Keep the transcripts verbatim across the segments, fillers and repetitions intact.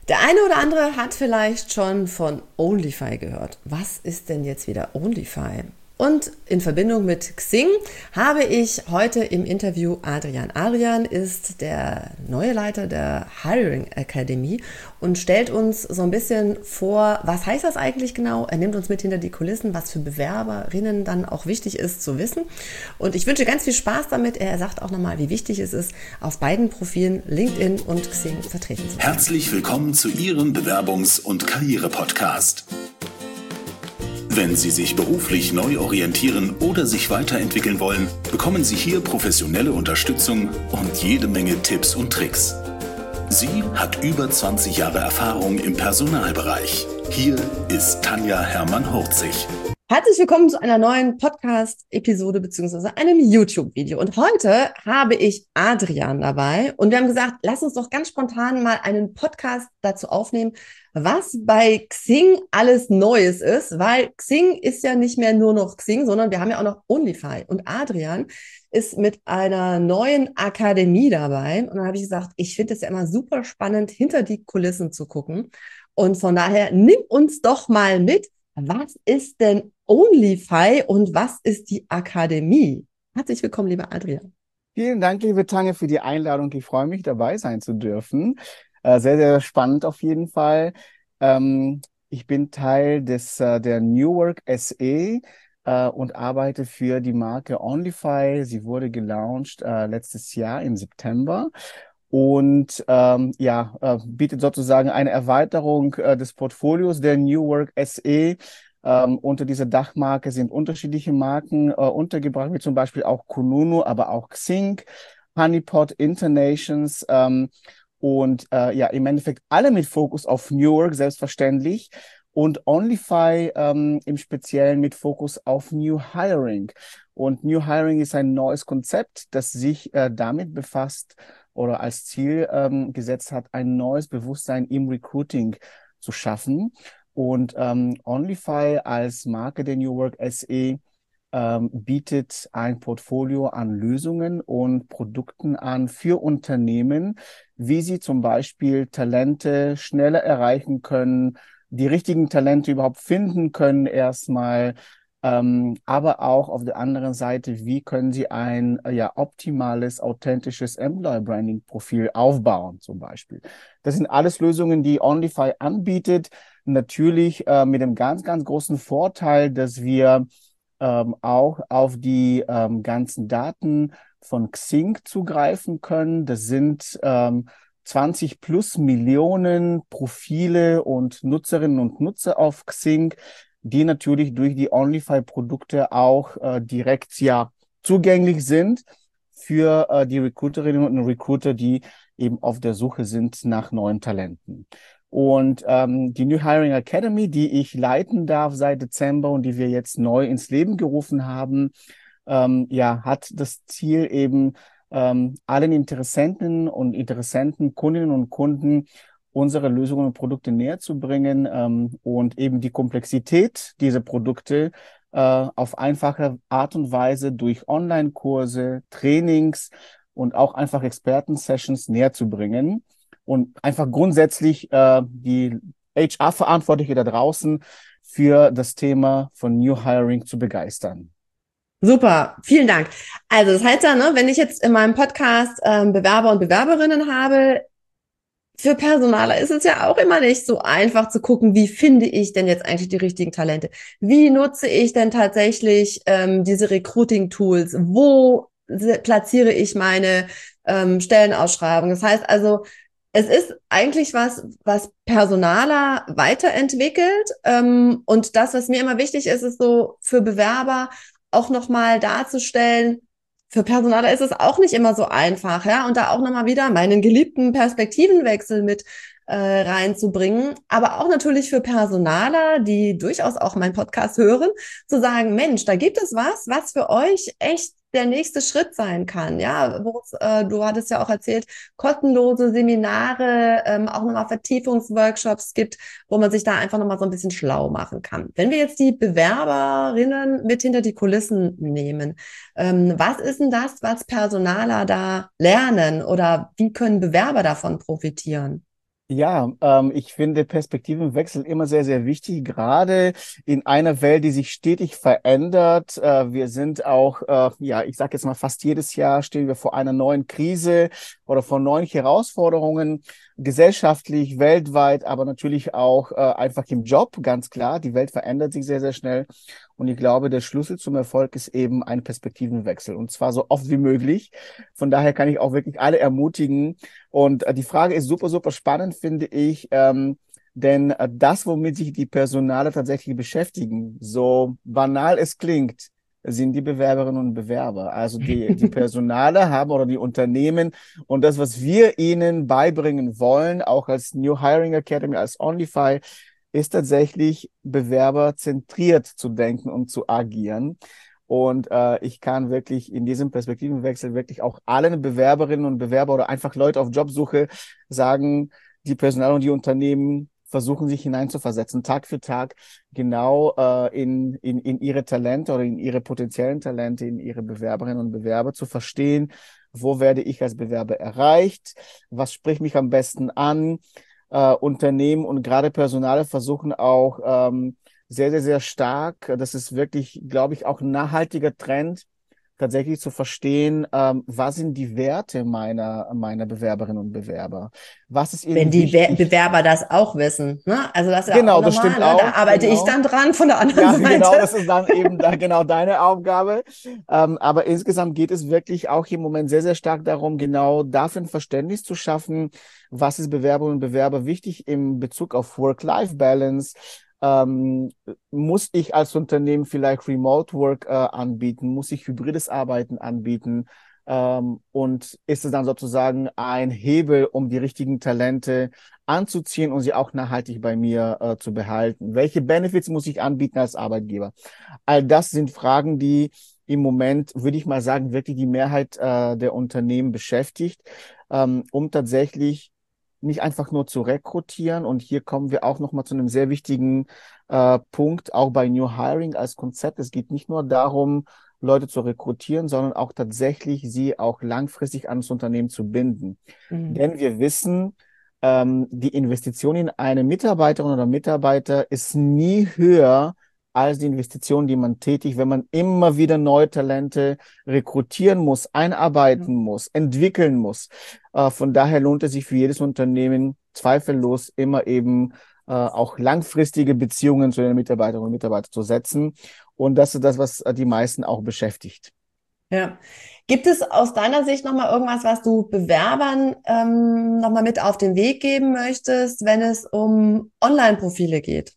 Der eine oder andere hat vielleicht schon von Onlyfy gehört. Was ist denn jetzt wieder Onlyfy? Und in Verbindung mit Xing habe ich heute im Interview Adrian. Adrian ist der neue Leiter der Hiring Academy und stellt uns so ein bisschen vor, was heißt das eigentlich genau? Er nimmt uns mit hinter die Kulissen, was für Bewerberinnen dann auch wichtig ist zu wissen. Und ich wünsche ganz viel Spaß damit. Er sagt auch nochmal, wie wichtig es ist, auf beiden Profilen LinkedIn und Xing vertreten zu sein. Herzlich willkommen zu Ihrem Bewerbungs- und Karriere-Podcast. Wenn Sie sich beruflich neu orientieren oder sich weiterentwickeln wollen, bekommen Sie hier professionelle Unterstützung und jede Menge Tipps und Tricks. Sie hat über zwanzig Jahre Erfahrung im Personalbereich. Hier ist Tanja Hermann-Hurzig. Herzlich willkommen zu einer neuen Podcast-Episode bzw. einem YouTube-Video. Und heute habe ich Adrian dabei und wir haben gesagt, lass uns doch ganz spontan mal einen Podcast dazu aufnehmen, was bei Xing alles Neues ist, weil Xing ist ja nicht mehr nur noch Xing, sondern wir haben ja auch noch Onlyfy. Und Adrian ist mit einer neuen Akademie dabei. Und dann habe ich gesagt, ich finde es ja immer super spannend, hinter die Kulissen zu gucken. Und von daher, nimm uns doch mal mit. Was ist denn Onlyfy und was ist die Akademie? Herzlich willkommen, lieber Adrian. Vielen Dank, liebe Tanja, für die Einladung. Ich freue mich, dabei sein zu dürfen. Äh, sehr, sehr spannend auf jeden Fall. Ähm, ich bin Teil des äh, der New Work S E äh, und arbeite für die Marke Onlyfy. Sie wurde gelauncht äh, letztes Jahr im September. Und ähm, ja, äh, bietet sozusagen eine Erweiterung äh, des Portfolios der New Work S E. Ähm, unter dieser Dachmarke sind unterschiedliche Marken äh, untergebracht, wie zum Beispiel auch Kununu, aber auch Xing, Honeypot, Internations ähm, und äh, ja, im Endeffekt alle mit Fokus auf New Work, selbstverständlich. Und Onlyfy ähm, im Speziellen mit Fokus auf New Hiring. Und New Hiring ist ein neues Konzept, das sich äh, damit befasst, oder als Ziel ähm, gesetzt hat, ein neues Bewusstsein im Recruiting zu schaffen. Und ähm, Onlyfy als Marke der New Work S E ähm, bietet ein Portfolio an Lösungen und Produkten an für Unternehmen, wie sie zum Beispiel Talente schneller erreichen können, die richtigen Talente überhaupt finden können erstmal, ähm, aber auch auf der anderen Seite, wie können Sie ein äh, ja optimales, authentisches Employer Branding Profil aufbauen, zum Beispiel. Das sind alles Lösungen, die Onlyfy anbietet. Natürlich äh, mit dem ganz, ganz großen Vorteil, dass wir ähm, auch auf die ähm, ganzen Daten von Xing zugreifen können. Das sind ähm, zwanzig plus Millionen Profile und Nutzerinnen und Nutzer auf Xing, die natürlich durch die Onlyfy-Produkte auch äh, direkt ja zugänglich sind für äh, die Recruiterinnen und Recruiter, die eben auf der Suche sind nach neuen Talenten. Und ähm, die New Hiring Academy, die ich leiten darf seit Dezember und die wir jetzt neu ins Leben gerufen haben, ähm, ja, hat das Ziel eben ähm, allen Interessenten und Interessenten, Kundinnen und Kunden unsere Lösungen und Produkte näher zu bringen ähm, und eben die Komplexität dieser Produkte äh, auf einfache Art und Weise durch Online-Kurse, Trainings und auch einfach Experten-Sessions näher zu bringen und einfach grundsätzlich äh, die H R-Verantwortliche da draußen für das Thema von New Hiring zu begeistern. Super, vielen Dank. Also das heißt ja, ne, wenn ich jetzt in meinem Podcast ähm, Bewerber und Bewerberinnen habe, für Personaler ist es ja auch immer nicht so einfach zu gucken, wie finde ich denn jetzt eigentlich die richtigen Talente? Wie nutze ich denn tatsächlich ähm, diese Recruiting-Tools? Wo platziere ich meine ähm, Stellenausschreibung? Das heißt also, es ist eigentlich was, was Personaler weiterentwickelt. Ähm, und das, was mir immer wichtig ist, ist so für Bewerber auch nochmal darzustellen, für Personaler ist es auch nicht immer so einfach, ja, und da auch nochmal wieder meinen geliebten Perspektivenwechsel mit äh, reinzubringen, aber auch natürlich für Personaler, die durchaus auch meinen Podcast hören, zu sagen, Mensch, da gibt es was, was für euch echt der nächste Schritt sein kann, ja, wo äh, du hattest ja auch erzählt, kostenlose Seminare, ähm, auch nochmal Vertiefungsworkshops gibt, wo man sich da einfach nochmal so ein bisschen schlau machen kann. Wenn wir jetzt die Bewerberinnen mit hinter die Kulissen nehmen, ähm, was ist denn das, was Personaler da lernen oder wie können Bewerber davon profitieren? Ja, ähm, ich finde Perspektivenwechsel immer sehr, sehr wichtig, gerade in einer Welt, die sich stetig verändert. Äh, wir sind auch, äh, ja, ich sage jetzt mal, fast jedes Jahr stehen wir vor einer neuen Krise oder vor neuen Herausforderungen, gesellschaftlich, weltweit, aber natürlich auch äh, einfach im Job, ganz klar. Die Welt verändert sich sehr, sehr schnell. Und ich glaube, der Schlüssel zum Erfolg ist eben ein Perspektivenwechsel und zwar so oft wie möglich. Von daher kann ich auch wirklich alle ermutigen, und äh, die Frage ist super, super spannend, finde ich, ähm, denn äh, das, womit sich die Personale tatsächlich beschäftigen, so banal es klingt, sind die Bewerberinnen und Bewerber. Also die, die Personale haben oder die Unternehmen und das, was wir ihnen beibringen wollen, auch als New Hiring Academy, als Onlyfy, ist tatsächlich bewerberzentriert zu denken und zu agieren. Und äh, ich kann wirklich in diesem Perspektivenwechsel wirklich auch allen Bewerberinnen und Bewerber oder einfach Leute auf Jobsuche sagen, die Personal- und die Unternehmen versuchen sich hineinzuversetzen, Tag für Tag, genau äh, in, in, in ihre Talente oder in ihre potenziellen Talente, in ihre Bewerberinnen und Bewerber zu verstehen, wo werde ich als Bewerber erreicht, was spricht mich am besten an. Äh, Unternehmen und gerade Personale versuchen auch, ähm, sehr, sehr, sehr stark. Das ist wirklich, glaube ich, auch ein nachhaltiger Trend, tatsächlich zu verstehen, ähm, was sind die Werte meiner, meiner Bewerberinnen und Bewerber? Was ist Wenn ihnen die Be wichtig? Bewerber das auch wissen, ne? Also das ist ja auch Genau, das normal, stimmt ne? Da auch, arbeite ich genau. dann dran von der anderen Ja, Seite. genau, das ist dann eben da genau deine Aufgabe. Ähm, aber insgesamt geht es wirklich auch im Moment sehr, sehr stark darum, genau dafür ein Verständnis zu schaffen, was ist Bewerberinnen und Bewerber wichtig in Bezug auf Work-Life-Balance. Ähm, muss ich als Unternehmen vielleicht Remote Work äh, anbieten? Muss ich hybrides Arbeiten anbieten? Ähm, und ist es dann sozusagen ein Hebel, um die richtigen Talente anzuziehen und sie auch nachhaltig bei mir äh, zu behalten? Welche Benefits muss ich anbieten als Arbeitgeber? All das sind Fragen, die im Moment, würde ich mal sagen, wirklich die Mehrheit äh, der Unternehmen beschäftigt, ähm, um tatsächlich nicht einfach nur zu rekrutieren. Und hier kommen wir auch nochmal zu einem sehr wichtigen äh, Punkt, auch bei New Hiring als Konzept. Es geht nicht nur darum, Leute zu rekrutieren, sondern auch tatsächlich sie auch langfristig an das Unternehmen zu binden. Mhm. Denn wir wissen, ähm, die Investition in eine Mitarbeiterin oder Mitarbeiter ist nie höher als die Investition, die man tätigt, wenn man immer wieder neue Talente rekrutieren muss, einarbeiten muss, entwickeln muss. Äh, von daher lohnt es sich für jedes Unternehmen zweifellos immer eben äh, auch langfristige Beziehungen zu den Mitarbeiterinnen und Mitarbeitern zu setzen. Und das ist das, was die meisten auch beschäftigt. Ja. Gibt es aus deiner Sicht nochmal irgendwas, was du Bewerbern ähm, nochmal mit auf den Weg geben möchtest, wenn es um Online-Profile geht?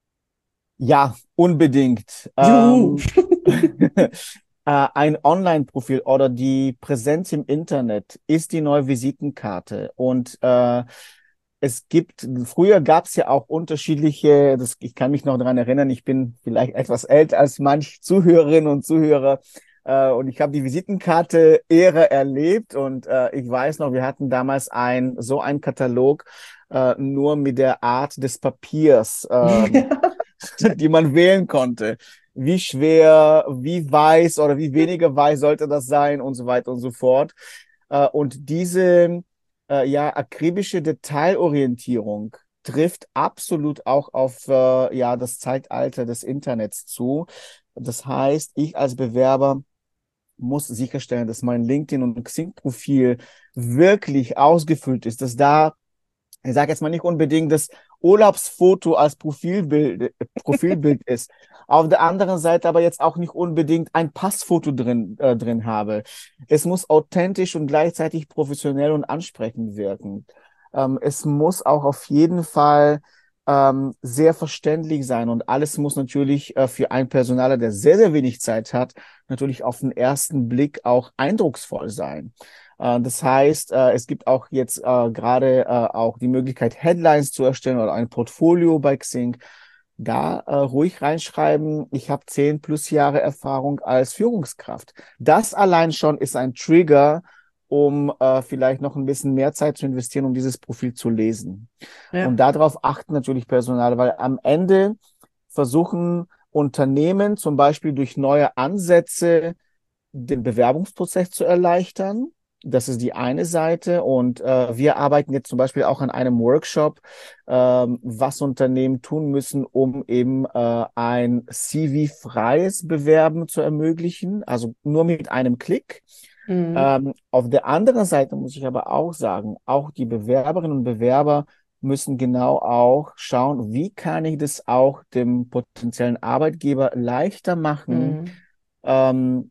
Ja, unbedingt. Juhu. Ähm, äh, ein Online-Profil oder die Präsenz im Internet ist die neue Visitenkarte. Und äh, es gibt, früher gab es ja auch unterschiedliche, das, ich kann mich noch daran erinnern, ich bin vielleicht etwas älter als manch Zuhörerinnen und Zuhörer. Äh, und ich habe die Visitenkarte-Ära erlebt und äh, ich weiß noch, wir hatten damals ein so einen Katalog äh, nur mit der Art des Papiers. Ähm, die man wählen konnte. Wie schwer, wie weiß oder wie weniger weiß sollte das sein und so weiter und so fort. Äh, und diese äh, ja akribische Detailorientierung trifft absolut auch auf äh, ja das Zeitalter des Internets zu. Das heißt, ich als Bewerber muss sicherstellen, dass mein LinkedIn und Xing-Profil wirklich ausgefüllt ist, dass da, ich sage jetzt mal nicht unbedingt, das Urlaubsfoto als Profilbild, äh, Profilbild ist. Auf der anderen Seite aber jetzt auch nicht unbedingt ein Passfoto drin, äh, drin habe. Es muss authentisch und gleichzeitig professionell und ansprechend wirken. Ähm, es muss auch auf jeden Fall ähm, sehr verständlich sein und alles muss natürlich äh, für einen Personaler, der sehr, sehr wenig Zeit hat, natürlich auf den ersten Blick auch eindrucksvoll sein. Äh, Das heißt, äh, es gibt auch jetzt äh, gerade äh, auch die Möglichkeit, Headlines zu erstellen oder ein Portfolio bei Xing. Da äh, ruhig reinschreiben, ich habe zehn plus Jahre Erfahrung als Führungskraft. Das allein schon ist ein Trigger, um äh, vielleicht noch ein bisschen mehr Zeit zu investieren, um dieses Profil zu lesen. Und Ja. darauf achten natürlich Personal, weil am Ende versuchen Unternehmen zum Beispiel durch neue Ansätze den Bewerbungsprozess zu erleichtern. Das ist die eine Seite. Und äh, wir arbeiten jetzt zum Beispiel auch an einem Workshop, ähm, was Unternehmen tun müssen, um eben äh, ein C V-freies Bewerben zu ermöglichen, also nur mit einem Klick. Mhm. Ähm, auf der anderen Seite muss ich aber auch sagen, auch die Bewerberinnen und Bewerber müssen genau auch schauen, wie kann ich das auch dem potenziellen Arbeitgeber leichter machen, Mhm. ähm,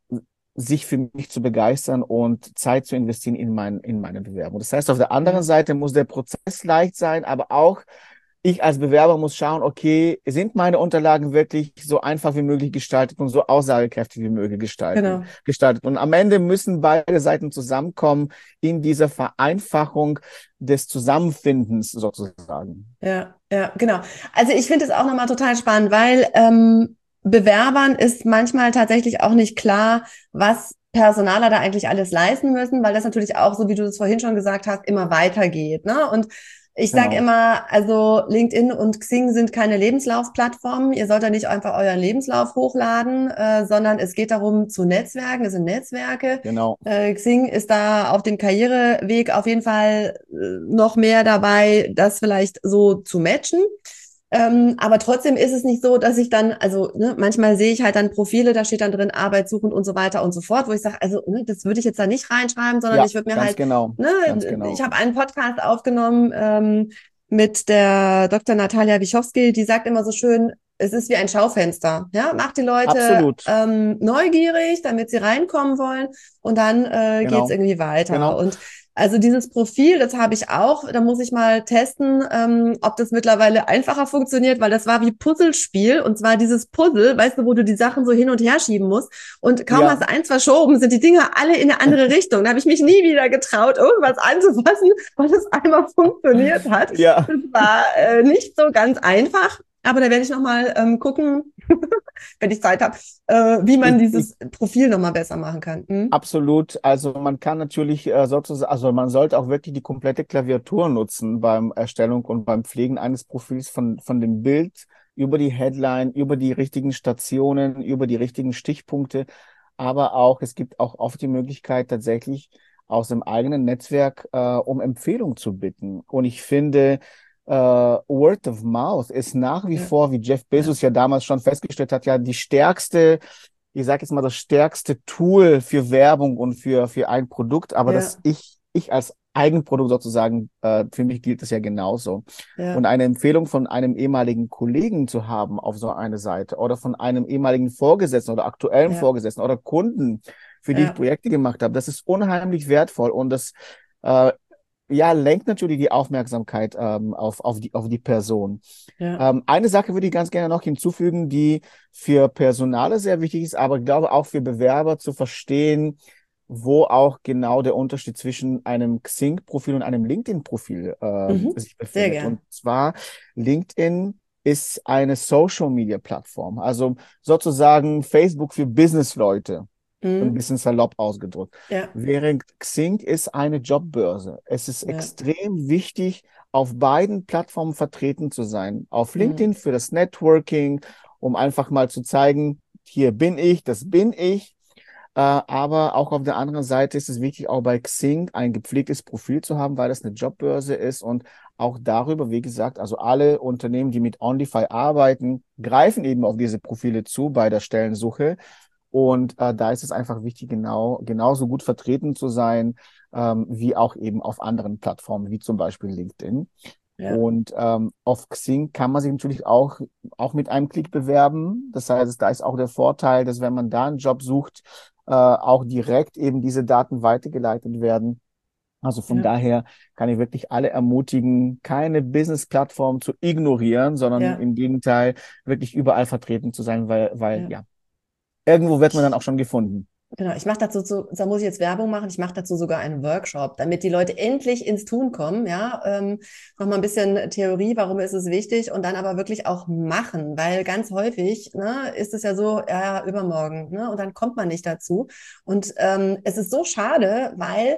sich für mich zu begeistern und Zeit zu investieren in mein, in meine Bewerbung. Das heißt, auf der anderen Ja, Seite muss der Prozess leicht sein, aber auch ich als Bewerber muss schauen, okay, sind meine Unterlagen wirklich so einfach wie möglich gestaltet und so aussagekräftig wie möglich gestalten, genau. gestaltet. Und am Ende müssen beide Seiten zusammenkommen in dieser Vereinfachung des Zusammenfindens sozusagen. Ja, ja, genau. Also ich finde es auch nochmal total spannend, weil ähm, Bewerbern ist manchmal tatsächlich auch nicht klar, was Personaler da eigentlich alles leisten müssen, weil das natürlich auch, so wie du es vorhin schon gesagt hast, immer weitergeht, ne? Und ich sage Genau. immer, also LinkedIn und Xing sind keine Lebenslaufplattformen. Ihr sollt da nicht einfach euren Lebenslauf hochladen, äh, sondern es geht darum zu Netzwerken. Es sind Netzwerke. Genau. Äh, Xing ist da auf dem Karriereweg auf jeden Fall äh, noch mehr dabei, das vielleicht so zu matchen. Ähm, aber trotzdem ist es nicht so, dass ich dann, also ne, manchmal sehe ich halt dann Profile, da steht dann drin arbeitssuchend und so weiter und so fort, wo ich sage, also ne, das würde ich jetzt da nicht reinschreiben, sondern Ja, ich würde mir ganz halt, genau. ne, Ganz ich genau. habe einen Podcast aufgenommen ähm, mit der Doktor Natalia Wichowski, die sagt immer so schön, es ist wie ein Schaufenster, ja, macht die Leute Absolut. ähm, neugierig, damit sie reinkommen wollen und dann äh, geht's Genau. irgendwie weiter. Genau. Und also dieses Profil, das habe ich auch. Da muss ich mal testen, ähm, ob das mittlerweile einfacher funktioniert, weil das war wie Puzzlespiel. Und zwar dieses Puzzle, weißt du, wo du die Sachen so hin und her schieben musst. Und kaum hast Ja, du eins verschoben, sind die Dinger alle in eine andere Richtung. Da habe ich mich nie wieder getraut, irgendwas anzufassen, weil es einmal funktioniert hat. ja. Das war äh, nicht so ganz einfach. Aber da werde ich nochmal ähm, gucken, wenn ich Zeit habe, äh, wie man Ich, ich dieses Profil nochmal besser machen kann. Hm? Absolut. Also man kann natürlich äh, sozusagen, also man sollte auch wirklich die komplette Klaviatur nutzen beim Erstellung und beim Pflegen eines Profils von, von dem Bild über die Headline, über die richtigen Stationen, über die richtigen Stichpunkte. Aber auch, es gibt auch oft die Möglichkeit, tatsächlich aus dem eigenen Netzwerk äh, um Empfehlung zu bitten. Und ich finde, äh, Word of Mouth ist nach wie Ja, vor, wie Jeff ja, Bezos ja damals schon festgestellt hat, ja die stärkste, ich sage jetzt mal, das stärkste Tool für Werbung und für, für ein Produkt, aber das ja, ich, ich als Eigenprodukt sozusagen, äh, für mich gilt das ja genauso. Und ja, eine Empfehlung von einem ehemaligen Kollegen zu haben auf so eine Seite oder von einem ehemaligen Vorgesetzten oder aktuellen ja, Vorgesetzten oder Kunden, für die ich ja, Projekte gemacht habe, das ist unheimlich wertvoll und das, äh, ja, lenkt natürlich die Aufmerksamkeit ähm, auf, auf die, auf die Person. ja. Ähm, eine Sache würde ich ganz gerne noch hinzufügen, die für Personale sehr wichtig ist, aber ich glaube auch für Bewerber zu verstehen, wo auch genau der Unterschied zwischen einem Xing-Profil und einem LinkedIn-Profil ähm, Mhm. sich Sehr befindet. Und gern. zwar LinkedIn ist eine Social-Media-Plattform, also sozusagen Facebook für Business-Leute, ein Mhm. bisschen salopp ausgedrückt. Ja, Während Xing ist eine Jobbörse. Es ist ja. extrem wichtig, auf beiden Plattformen vertreten zu sein. Auf Mhm. LinkedIn für das Networking, um einfach mal zu zeigen, hier bin ich, das bin ich. Äh, aber auch auf der anderen Seite ist es wichtig, auch bei Xing ein gepflegtes Profil zu haben, weil das eine Jobbörse ist und auch darüber, wie gesagt, also alle Unternehmen, die mit OnlyFi arbeiten, greifen eben auf diese Profile zu bei der Stellensuche. Und äh, da ist es einfach wichtig, genau, genauso gut vertreten zu sein, ähm, wie auch eben auf anderen Plattformen, wie zum Beispiel LinkedIn. Ja, Und ähm, auf Xing kann man sich natürlich auch, auch mit einem Klick bewerben. Das heißt, da ist auch der Vorteil, dass wenn man da einen Job sucht, äh, auch direkt eben diese Daten weitergeleitet werden. Also von ja, daher kann ich wirklich alle ermutigen, keine Business-Plattform zu ignorieren, sondern ja, im Gegenteil wirklich überall vertreten zu sein, weil, weil ja. ja, irgendwo wird man dann Ich, auch schon gefunden. genau, ich mache dazu, so, da muss ich jetzt Werbung machen, ich mache dazu sogar einen Workshop, damit die Leute endlich ins Tun kommen, ja. Ähm, nochmal ein bisschen Theorie, warum ist es wichtig und dann aber wirklich auch machen, weil ganz häufig, ne, ist es ja so, ja, ja, übermorgen, ne, und dann kommt man nicht dazu. Und ähm, es ist so schade, weil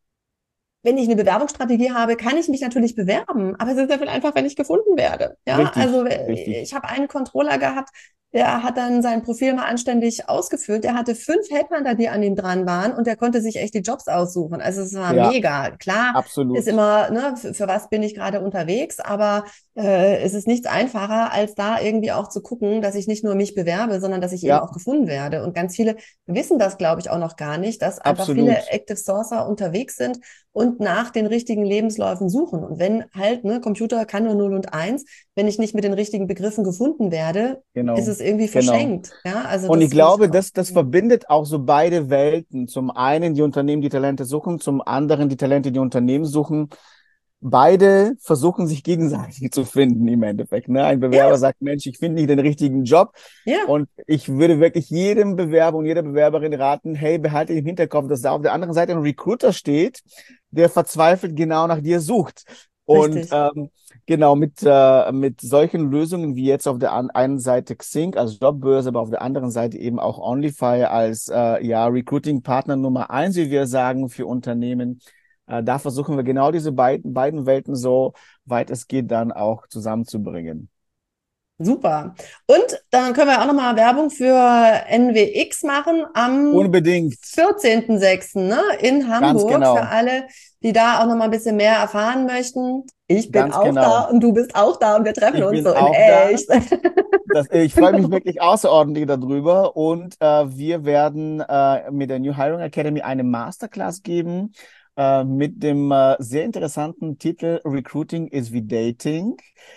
wenn ich eine Bewerbungsstrategie habe, kann ich mich natürlich bewerben, aber es ist ja viel einfach, wenn ich gefunden werde. Ja, also Richtig, äh, richtig. ich habe einen Controller gehabt, der hat dann sein Profil mal anständig ausgefüllt. Der hatte fünf Headhunter, die an ihm dran waren und der konnte sich echt die Jobs aussuchen. Also es war Ja, mega. Klar ist absolut. immer, ne, für, für was bin ich gerade unterwegs, aber äh, es ist nichts einfacher, als da irgendwie auch zu gucken, dass ich nicht nur mich bewerbe, sondern dass ich eben Ja, auch gefunden werde. Und ganz viele wissen das, glaube ich, auch noch gar nicht, dass einfach viele absolut. Active Sourcer unterwegs sind und nach den richtigen Lebensläufen suchen. Und wenn halt, ne, Computer kann nur null und eins, wenn ich nicht mit den richtigen Begriffen gefunden werde, ist Genau, es irgendwie genau. verschenkt. Ja, also Und ich das finde ich glaube, auch. das, das verbindet auch so beide Welten. Zum einen die Unternehmen, die Talente suchen, zum anderen die Talente, die Unternehmen suchen. Beide versuchen sich gegenseitig zu finden im Endeffekt. Ne? Ein Bewerber Ja, sagt, Mensch, ich finde nicht den richtigen Job. ja, Und ich würde wirklich jedem Bewerber und jeder Bewerberin raten, hey, behalte im Hinterkopf, dass da auf der anderen Seite ein Recruiter steht, der verzweifelt genau nach dir sucht. Und richtig. ähm, genau mit, äh, mit solchen Lösungen wie jetzt auf der an einen Seite Xing als Jobbörse, aber auf der anderen Seite eben auch OnlyFy als äh, ja, Recruiting-Partner Nummer eins, wie wir sagen, für Unternehmen. Äh, da versuchen wir genau diese beiden, beiden Welten so weit es geht dann auch zusammenzubringen. Super. Und dann können wir auch nochmal Werbung für N W X machen am Unbedingt. vierzehnten sechsten Ne, in Ganz Hamburg. Für genau. alle, die da auch nochmal ein bisschen mehr erfahren möchten. Ich bin Ganz auch da genau. und du bist auch da und wir treffen Ich uns bin so in auch da. echt. Das, ich freue mich wirklich außerordentlich darüber und äh, wir werden äh, mit der New Hiring Academy eine Masterclass geben äh, mit dem äh, sehr interessanten Titel Recruiting is wie Dating.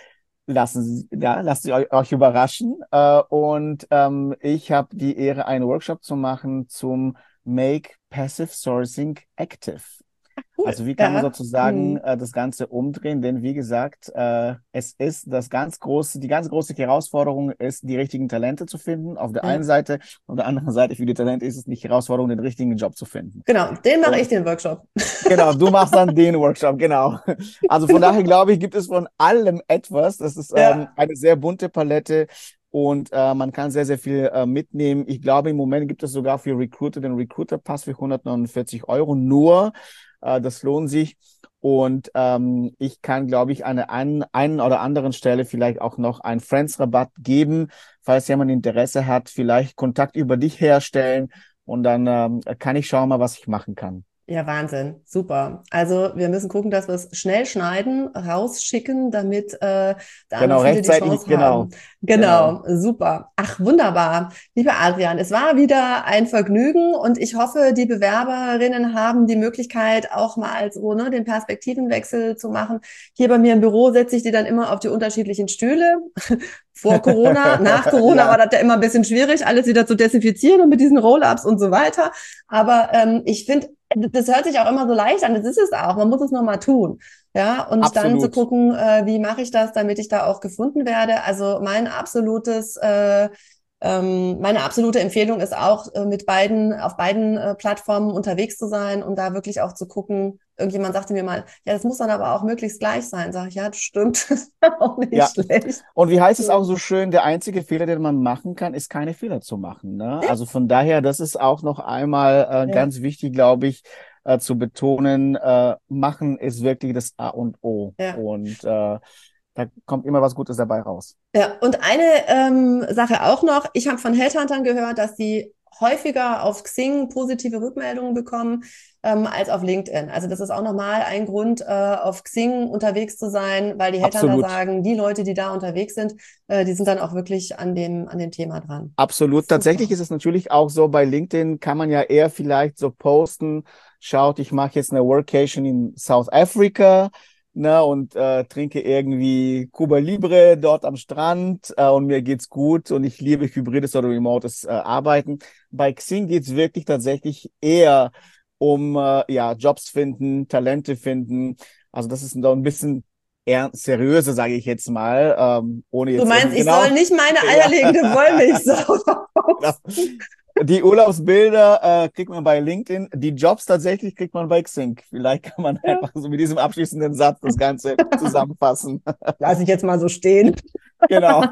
Lassen Sie, ja, lasst Sie euch, euch überraschen. Äh, und ähm, ich habe die Ehre, einen Workshop zu machen zum Make Passive Sourcing Active. Cool. Also wie kann man Ja. sozusagen Hm. äh, das Ganze umdrehen? Denn wie gesagt, äh, es ist das ganz große, die ganz große Herausforderung ist, die richtigen Talente zu finden. Auf der einen Ja. Seite, auf der anderen Seite für die Talente ist es nicht die Herausforderung, den richtigen Job zu finden. Genau, den mache ich Und den Workshop. genau, du machst dann den Workshop, genau. Also von daher glaube ich, gibt es von allem etwas. Das ist ähm, Ja. eine sehr bunte Palette. Und äh, man kann sehr, sehr viel äh, mitnehmen. Ich glaube, im Moment gibt es sogar für Recruiter den Recruiter-Pass für hundertneunundvierzig Euro nur. Äh, das lohnt sich. Und ähm, ich kann, glaube ich, an der einen, einen oder anderen Stelle vielleicht auch noch einen Friends-Rabatt geben, falls jemand Interesse hat, vielleicht Kontakt über dich herstellen. Und dann ähm, kann ich schauen mal, was ich machen kann. Ja, Wahnsinn. Super. Also wir müssen gucken, dass wir es schnell schneiden, rausschicken, damit äh, da noch Genau, viele die rechtzeitig, Chance haben. genau, genau. Genau, super. Ach, wunderbar. Lieber Adrian, es war wieder ein Vergnügen und ich hoffe, die Bewerberinnen haben die Möglichkeit, auch mal so, ne, den Perspektivenwechsel zu machen. Hier bei mir im Büro setze ich die dann immer auf die unterschiedlichen Stühle. Vor Corona, nach Corona war Ja, das ja immer ein bisschen schwierig, alles wieder zu desinfizieren und mit diesen Roll-ups und so weiter. Aber ähm, ich finde, das hört sich auch immer so leicht an, das ist es auch, man muss es nur mal tun. Ja, und dann zu absolut. gucken, äh, wie mache ich das, damit ich da auch gefunden werde. Also mein absolutes, äh, ähm, meine absolute Empfehlung ist auch, äh, mit beiden, auf beiden äh, Plattformen unterwegs zu sein und da wirklich auch zu gucken. Irgendjemand sagte mir mal, ja, das muss dann aber auch möglichst gleich sein. Sag ich, ja, das stimmt, das ist auch nicht Ja. schlecht. Und wie heißt es auch Ja. so schön, der einzige Fehler, den man machen kann, ist keine Fehler zu machen. Ne? Ja, Also von daher, das ist auch noch einmal äh, ja, ganz wichtig, glaube ich, äh, zu betonen, äh, machen ist wirklich das A und O. ja. Und äh, da kommt immer was Gutes dabei raus. Ja, und eine ähm, Sache auch noch, ich habe von Headhuntern gehört, dass sie häufiger auf Xing positive Rückmeldungen bekommen ähm, als auf LinkedIn. Also das ist auch nochmal ein Grund, äh, auf Xing unterwegs zu sein, weil die Headhunter Absolut. sagen, die Leute, die da unterwegs sind, äh, die sind dann auch wirklich an dem, an dem Thema dran. Absolut. Tatsächlich Super. ist es natürlich auch so, bei LinkedIn kann man ja eher vielleicht so posten, schaut, ich mache jetzt eine Workation in South Africa, ne, und äh, trinke irgendwie Cuba Libre dort am Strand äh, und mir geht's gut und ich liebe hybrides oder remotes äh, Arbeiten. Bei Xing geht's wirklich tatsächlich eher um äh, ja, Jobs finden, Talente finden. Also das ist doch ein bisschen eher seriöse, sage ich jetzt mal, ähm, ohne Du jetzt meinst, irgendwie ich genau. soll nicht meine Ja. eierlegende Wollmilchsau Genau. posten? Die Urlaubsbilder äh, kriegt man bei LinkedIn, die Jobs tatsächlich kriegt man bei Xing. Vielleicht kann man Ja, einfach so mit diesem abschließenden Satz das Ganze zusammenfassen. lass ich jetzt mal so stehen. Genau.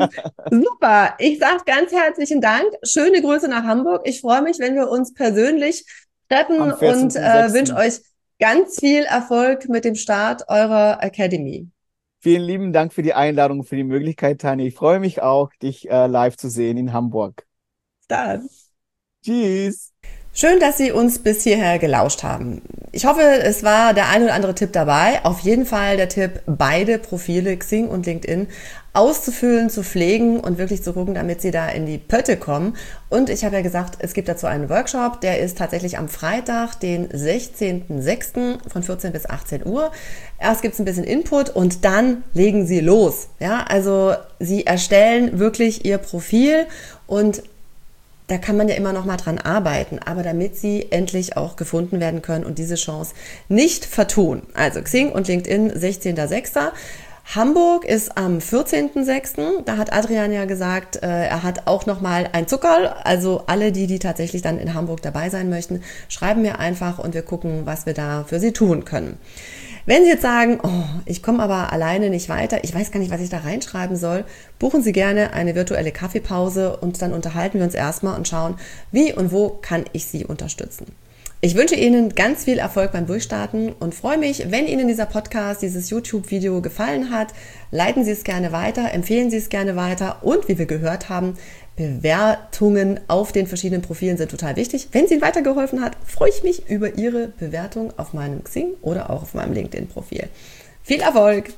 Super. Ich sage ganz herzlichen Dank. Schöne Grüße nach Hamburg. Ich freue mich, wenn wir uns persönlich treffen Am und äh, wünsche vierzehnten sechsten. euch ganz viel Erfolg mit dem Start eurer Academy. Vielen lieben Dank für die Einladung, für die Möglichkeit, Tanja. Ich freue mich auch, dich äh, live zu sehen in Hamburg. Dann. Tschüss. Schön, dass Sie uns bis hierher gelauscht haben. Ich hoffe, es war der ein oder andere Tipp dabei. Auf jeden Fall der Tipp, beide Profile, Xing und LinkedIn, auszufüllen, zu pflegen und wirklich zu gucken, damit Sie da in die Pötte kommen. Und ich habe ja gesagt, es gibt dazu einen Workshop, der ist tatsächlich am Freitag, den sechzehnten sechsten von vierzehn bis achtzehn Uhr. Erst gibt es ein bisschen Input und dann legen Sie los. Ja, also Sie erstellen wirklich Ihr Profil und da kann man ja immer noch mal dran arbeiten, aber damit Sie endlich auch gefunden werden können und diese Chance nicht vertun. Also Xing und LinkedIn sechzehnten sechsten Hamburg ist am vierzehnten sechsten Da hat Adrian ja gesagt, äh, er hat auch noch mal ein Zuckerl. Also alle die, die tatsächlich dann in Hamburg dabei sein möchten, schreiben mir einfach und wir gucken, was wir da für Sie tun können. Wenn Sie jetzt sagen, oh, ich komme aber alleine nicht weiter, ich weiß gar nicht, was ich da reinschreiben soll, buchen Sie gerne eine virtuelle Kaffeepause und dann unterhalten wir uns erstmal und schauen, wie und wo kann ich Sie unterstützen. Ich wünsche Ihnen ganz viel Erfolg beim Durchstarten und freue mich, wenn Ihnen dieser Podcast, dieses YouTube-Video gefallen hat. Leiten Sie es gerne weiter, empfehlen Sie es gerne weiter und wie wir gehört haben, Bewertungen auf den verschiedenen Profilen sind total wichtig. Wenn es Ihnen weitergeholfen hat, freue ich mich über Ihre Bewertung auf meinem Xing oder auch auf meinem LinkedIn-Profil. Viel Erfolg!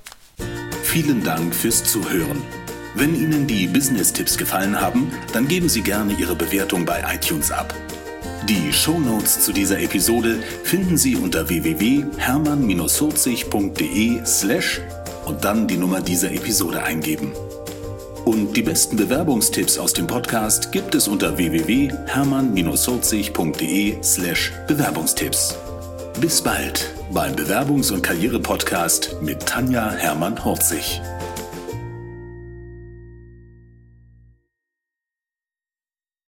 Vielen Dank fürs Zuhören. Wenn Ihnen die Business-Tipps gefallen haben, dann geben Sie gerne Ihre Bewertung bei iTunes ab. Die Shownotes zu dieser Episode finden Sie unter w w w punkt hermann vierzig punkt de slash und dann die Nummer dieser Episode eingeben. Und die besten Bewerbungstipps aus dem Podcast gibt es unter w w w punkt hermann vierzig punkt de slash Bewerbungstipps. Bis bald beim Bewerbungs- und Karriere-Podcast mit Tanja Hermann-Horzig.